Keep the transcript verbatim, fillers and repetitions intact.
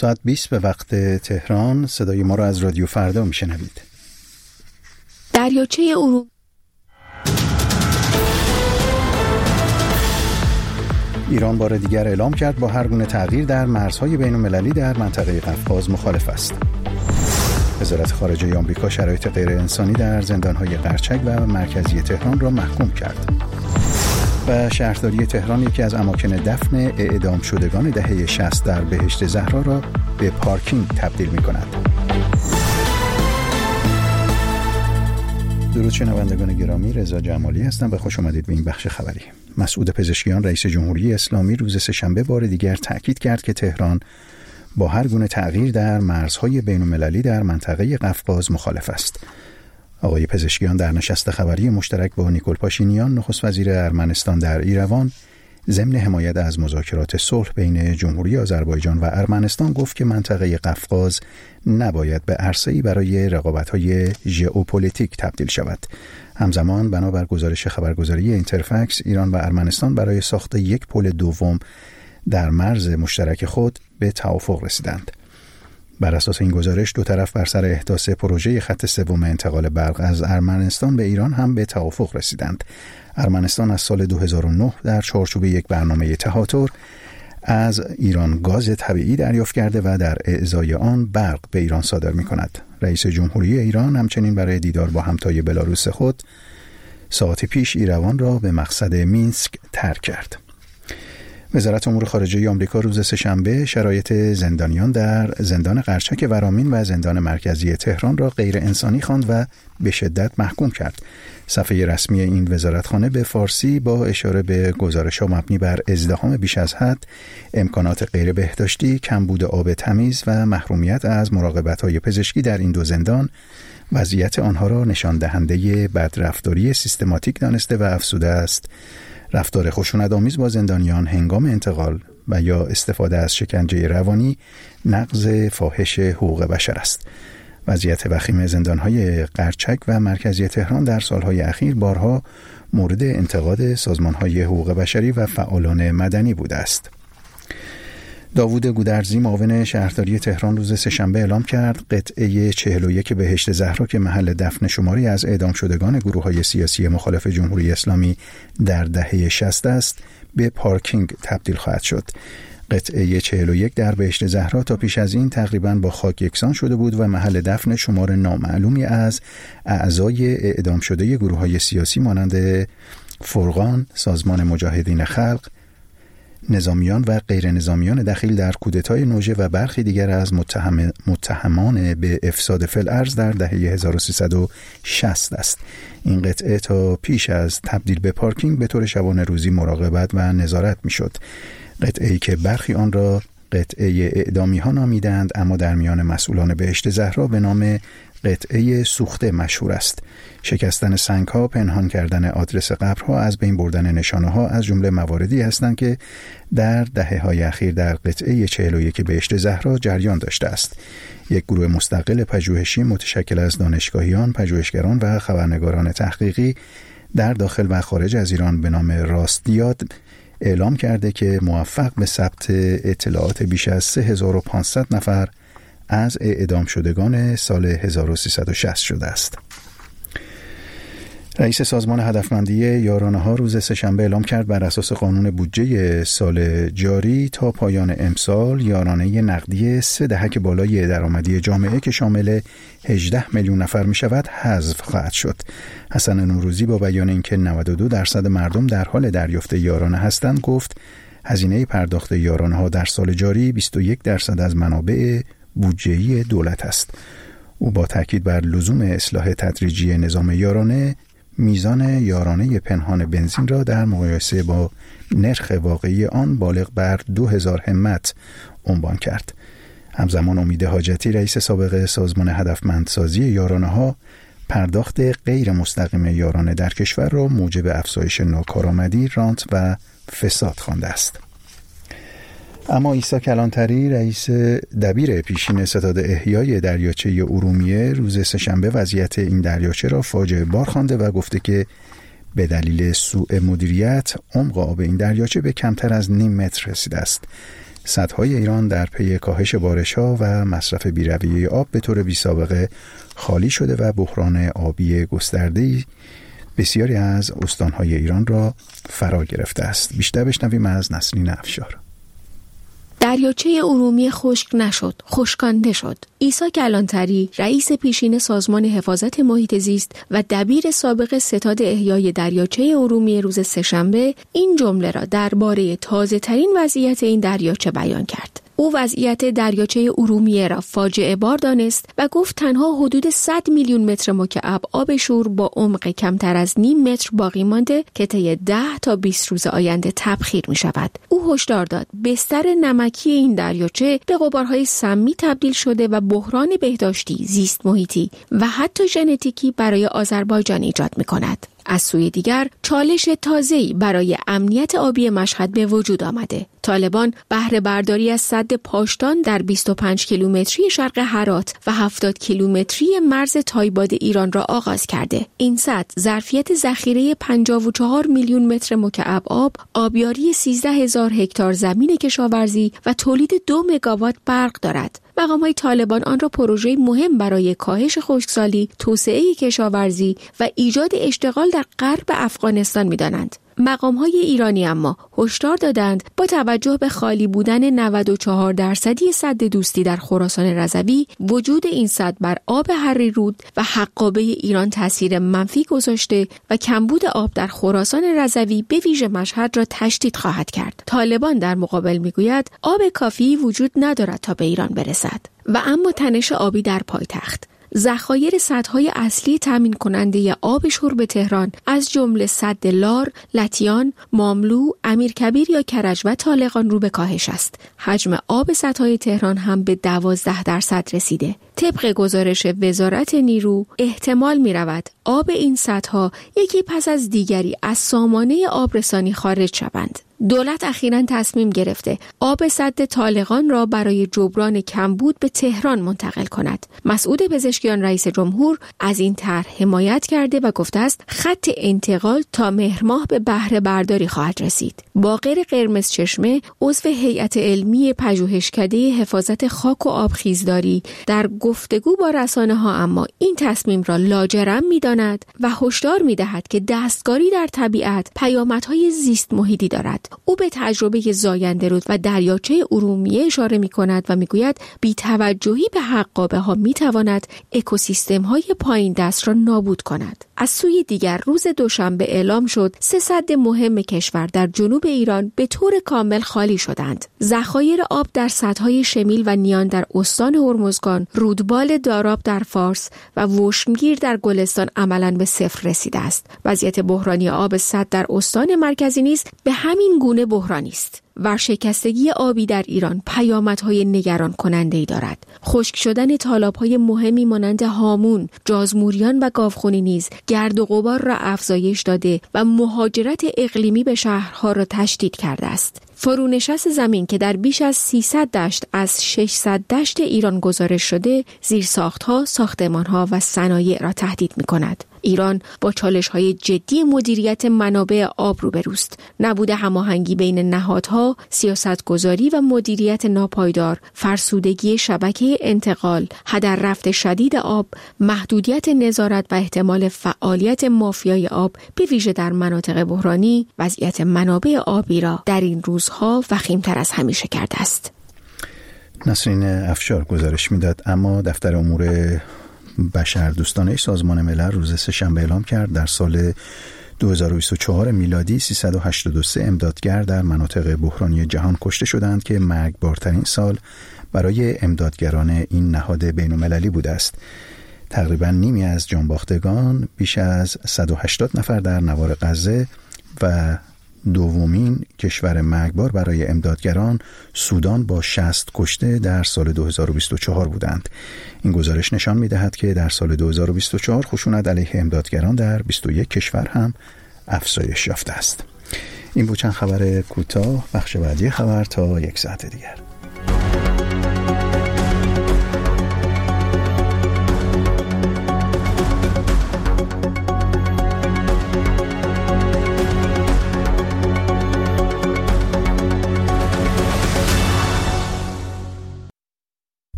ساعت بیست به وقت تهران. صدای ما را از رادیو فردا میشنوید. دریاچه ارومیه. ایران بار دیگر اعلام کرد با هر گونه تغییر در مرزهای بین‌المللی در منطقه قفقاز مخالف است. وزارت خارجه آمریکا شرایط غیر انسانی در زندان‌های قرچک و مرکزی تهران را محکوم کرد. و شهرداری تهران یکی از اماکن دفن اعدام شدگان دهه شصت در بهشت زهرا را به پارکینگ تبدیل می‌کند. درود شنوندگان گرامی، رضا جمالی هستم و خوش آمدید به این بخش خبری. مسعود پزشکیان رئیس جمهوری اسلامی روز سه‌شنبه بار دیگر تاکید کرد که تهران با هر گونه تغییر در مرزهای بین‌المللی در منطقه قفقاز مخالف است. آقای پزشکیان در نشست خبری مشترک با نیکول پاشینیان نخست وزیر ارمنستان در ایروان ضمن حمایت از مذاکرات صلح بین جمهوری آذربایجان و ارمنستان گفت که منطقه قفقاز نباید به عرصه‌ای برای رقابت‌های ژئوپلیتیک تبدیل شود. همزمان بنابر گزارش خبرگزاری اینترفکس، ایران و ارمنستان برای ساخت یک پل دوم در مرز مشترک خود به توافق رسیدند. بر اساس این گزارش دو طرف بر سر احداث پروژه خط سوم انتقال برق از ارمنستان به ایران هم به توافق رسیدند. ارمنستان از سال دو هزار و نه در چارچوب یک برنامه تهاتر از ایران گاز طبیعی دریافت کرده و در اعزای آن برق به ایران صادر می کند. رئیس جمهوری ایران همچنین برای دیدار با همتای بلاروس خود ساعت پیش ایروان را به مقصد مینسک ترک کرد. وزارت امور خارجه آمریکا روز سه‌شنبه شرایط زندانیان در زندان قرچک ورامین و زندان مرکزی تهران را غیر انسانی خواند و به شدت محکوم کرد. صفحه رسمی این وزارتخانه به فارسی با اشاره به گزارش‌ها مبنی بر ازدحام بیش از حد، امکانات غیر بهداشتی، کمبود آب تمیز و محرومیت از مراقبت‌های پزشکی در این دو زندان وضعیت آنها را نشان دهنده بدرفتاری سیستماتیک دانسته و افزوده است رفتار خشونت‌آمیز با زندانیان هنگام انتقال و یا استفاده از شکنجه روانی نقض فاحش حقوق بشر است. وضعیت وخیم زندان‌های قرچک و مرکزی تهران در سالهای اخیر بارها مورد انتقاد سازمان‌های حقوق بشری و فعالان مدنی بوده است. داوود گودرزی معاون شهرداری تهران روز سه‌شنبه اعلام کرد قطعه چهل و یک بهشت زهرا که محل دفن شماری از اعدام شدگان گروه‌های سیاسی مخالف جمهوری اسلامی در دهه شصت است به پارکینگ تبدیل خواهد شد. قطعه چهل و یک در بهشت زهرا تا پیش از این تقریباً با خاک یکسان شده بود و محل دفن شمار نامعلومی از اعضای اعدام شده گروه‌های سیاسی مانند فرقان، سازمان مجاهدین خلق، نظامیان و غیر نظامیان دخیل در کودتای نوژه و برخی دیگر از متهم متهمان به افساد فی‌الارض در دهه هزار و سیصد و شصت است. این قطعه تا پیش از تبدیل به پارکینگ به طور شبانه روزی مراقبت و نظارت میشد. قطعه‌ای که برخی آن را قطعه اعدامی ها نامیدند، اما در میان مسئولان بهشت زهرا به نام قطعه سوخته مشهور است. شکستن سنگ‌ها، پنهان کردن آدرس قبرها، از بین بردن نشانه‌ها از جمله مواردی هستند که در دهه‌های اخیر در قطعه چهل و یک بهشت زهرا جریان داشته است. یک گروه مستقل پژوهشی متشکل از دانشگاهیان، پژوهشگران و خبرنگاران تحقیقی در داخل و خارج از ایران به نام راستیاد اعلام کرده که موفق به ثبت اطلاعات بیش از سه هزار و پانصد نفر از اعدام شدگان سال هزار و سیصد و شصت شده است. رئیس سازمان هدفمندی یارانه‌ها روز سه‌شنبه اعلام کرد بر اساس قانون بودجه سال جاری تا پایان امسال یارانه نقدی سه دهک بالای درآمدی جامعه که شامل هجده میلیون نفر می شود حذف خواهد شد. حسن نوروزی با بیان اینکه نود و دو درصد مردم در حال دریافت یارانه هستند گفت هزینه پرداخت یارانه‌ها در سال جاری بیست و یک درصد از منابع بودجه‌ای دولت است. او با تاکید بر لزوم اصلاح تدریجی نظام یارانه میزان یارانه پنهان بنزین را در مقایسه با نرخ واقعی آن بالغ بر دو هزار همت عنوان کرد. همزمان امید حاجتی رئیس سابق سازمان هدفمندسازی یارانه‌ها پرداخت غیر مستقیم یارانه در کشور را موجب افزایش ناکارآمدی، رانت و فساد خوانده است. اما عیسی کلانتری رئیس دبیر پیشین ستاد احیای دریاچه ارومیه روز سه‌شنبه وضعیت این دریاچه را فاجعه بار خوانده و گفته که به دلیل سوء مدیریت عمق آب این دریاچه به کمتر از نیم متر رسیده است. سدهای ایران در پی کاهش بارش‌ها و مصرف بی‌رویه آب به طور بی‌سابقه خالی شده و بحران آبی گسترده‌ای بسیاری از استان‌های ایران را فرا گرفته است. بیشتر بشنویم از نسرین افشار. دریاچه ارومیه خشک نشد، خشکانده شد. عیسی کلانتری، رئیس پیشین سازمان حفاظت محیط زیست و دبیر سابق ستاد احیای دریاچه ارومیه روز سه‌شنبه این جمله را درباره تازه‌ترین وضعیت این دریاچه بیان کرد. او وضعیت دریاچه ارومیه را فاجعه بار دانست و گفت تنها حدود صد میلیون متر مکعب آب شور با عمق کمتر از نیم متر باقی مانده که طی ده تا بیست روز آینده تبخیر می شود. او هشدار داد بستر نمکی این دریاچه به غبارهای سمی تبدیل شده و بحران بهداشتی، زیست محیطی و حتی ژنتیکی برای آذربایجان ایجاد می کند. از سوی دیگر چالش تازه‌ای برای امنیت آبی مشهد به وجود آمده. طالبان بهره برداری از سد پاشتان در بیست و پنج کیلومتری شرق هرات و هفتاد کیلومتری مرز تایباد ایران را آغاز کرده. این سد ظرفیت ذخیره پنجاه و چهار میلیون متر مکعب آب، آبیاری سیزده هزار هکتار زمین کشاورزی و تولید دو مگاوات برق دارد. مقام‌های طالبان آن را پروژه مهم برای کاهش خشکسالی، توسعه کشاورزی و ایجاد اشتغال در غرب افغانستان می‌دانند. مقام‌های ایرانی اما هشدار دادند با توجه به خالی بودن نود و چهار درصدی سد دوستی در خراسان رضوی، وجود این سد بر آب هری رود و حقابه ایران تاثیر منفی گذاشته و کمبود آب در خراسان رضوی به ویژه مشهد را تشدید خواهد کرد. طالبان در مقابل میگوید آب کافی وجود ندارد تا به ایران برسد و اما تنش آبی در پایتخت. ذخایر سدهای اصلی تامین کننده آب شرب تهران از جمله سد لار، لطیان، ماملو، امیرکبیر یا کرج و طالقان رو به کاهش است. حجم آب سدهای تهران هم به دوازده درصد رسیده. طبق گزارش وزارت نیرو احتمال می رود آب این سدها یکی پس از دیگری از سامانه آبرسانی خارج شوند. دولت اخیراً تصمیم گرفته آب سد طالقان را برای جبران کمبود به تهران منتقل کند. مسعود پزشکیان رئیس جمهور از این طرح حمایت کرده و گفته است خط انتقال تا مهر ماه به بهره برداری خواهد رسید. باقر قرمز چشمه، عضو هیئت علمی پژوهشکده حفاظت خاک و آبخیزداری، در گفتگو با رسانه‌ها اما این تصمیم را لاجرم می‌داند و هشدار می‌دهد که دستکاری در طبیعت پیامدهای زیست محیطی دارد. او به تجربه زاینده رود و دریاچه ارومیه اشاره می‌کند و می‌گوید بی‌توجهی به حقابه‌ها می‌تواند اکوسیستم‌های پایین دست را نابود کند. از سوی دیگر روز دوشنبه اعلام شد سه سد مهم کشور در جنوب ایران به طور کامل خالی شدند. ذخایر آب در سدهای شمیل و نیان در استان هرمزگان، رودبال داراب در فارس و وشمگیر در گلستان عملاً به صفر رسیده است. وضعیت بحرانی آب سد در استان مرکزی نیز به همین گونه بحرانی است. ورشکستگی آبی در ایران پیامدهای نگران کننده‌ای دارد. خشک شدن تالاب‌های مهمی مانند هامون، جازموریان و گاوخونی نیز گرد و غبار را افزایش داده و مهاجرت اقلیمی به شهرها را تشدید کرده است. فرونشست زمین که در بیش از سیصد دشت از ششصد دشت ایران گزارش شده، زیرساخت‌ها، ساختمان‌ها و صنایع را تهدید می‌کند. ایران با چالش‌های جدی مدیریت منابع آب روبروست. نبود هماهنگی بین نهادها، سیاستگذاری و مدیریت ناپایدار، فرسودگی شبکه انتقال، هدر رفت شدید آب، محدودیت نظارت و احتمال فعالیت مافیای آب به ویژه در مناطق بحرانی، وضعیت منابع آبی را در این روزها وخیم‌تر از همیشه کرده است. نسرین افشار گزارش میداد. اما دفتر امور بشردوستانه سازمان ملل روز سه‌شنبه اعلام کرد در سال دو هزار و بیست و چهار میلادی سیصد و هشتاد و سه امدادگر در مناطق بحرانی جهان کشته شدند که مرگبارترین سال برای امدادگران این نهاد بین‌المللی بوده است. تقریبا نیمی از جانباختگان، بیش از صد و هشتاد نفر در نوار غزه و دومین کشور مرگبار برای امدادگران سودان با شصت کشته در سال دو هزار و بیست و چهار بودند. این گزارش نشان می‌دهد که در سال دو هزار و بیست و چهار خشونت علیه امدادگران در بیست و یک کشور هم افزایش یافته است. این بود چند خبر کوتاه. بخش بعدی خبر تا یک ساعت دیگر.